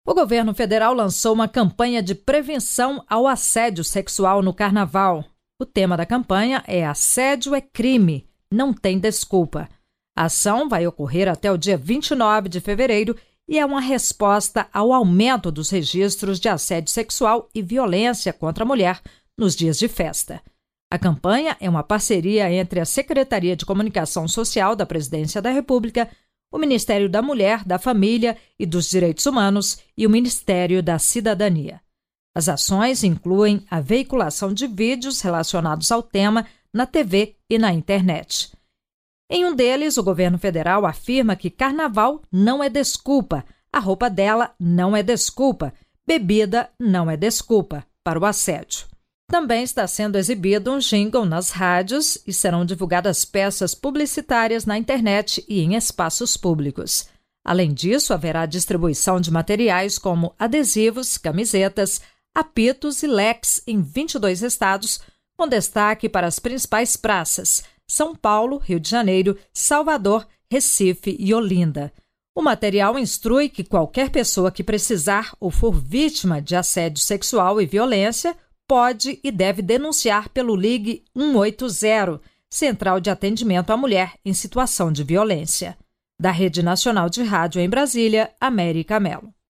O governo federal lançou uma campanha de prevenção ao assédio sexual no Carnaval. O tema da campanha é Assédio é crime, não tem desculpa. A ação vai ocorrer até o dia 29 de fevereiro e é uma resposta ao aumento dos registros de assédio sexual e violência contra a mulher nos dias de festa. A campanha é uma parceria entre a Secretaria de Comunicação Social da Presidência da República, o Ministério da Mulher, da Família e dos Direitos Humanos e o Ministério da Cidadania. As ações incluem a veiculação de vídeos relacionados ao tema na TV e na internet. Em um deles, o governo federal afirma que carnaval não é desculpa, a roupa dela não é desculpa, bebida não é desculpa para o assédio. Também está sendo exibido um jingle nas rádios e serão divulgadas peças publicitárias na internet e em espaços públicos. Além disso, haverá distribuição de materiais como adesivos, camisetas, apitos e leques em 22 estados, com destaque para as principais praças: São Paulo, Rio de Janeiro, Salvador, Recife e Olinda. O material instrui que qualquer pessoa que precisar ou for vítima de assédio sexual e violência pode e deve denunciar pelo Ligue 180, Central de Atendimento à Mulher em Situação de Violência. Da Rede Nacional de Rádio em Brasília, América Mello.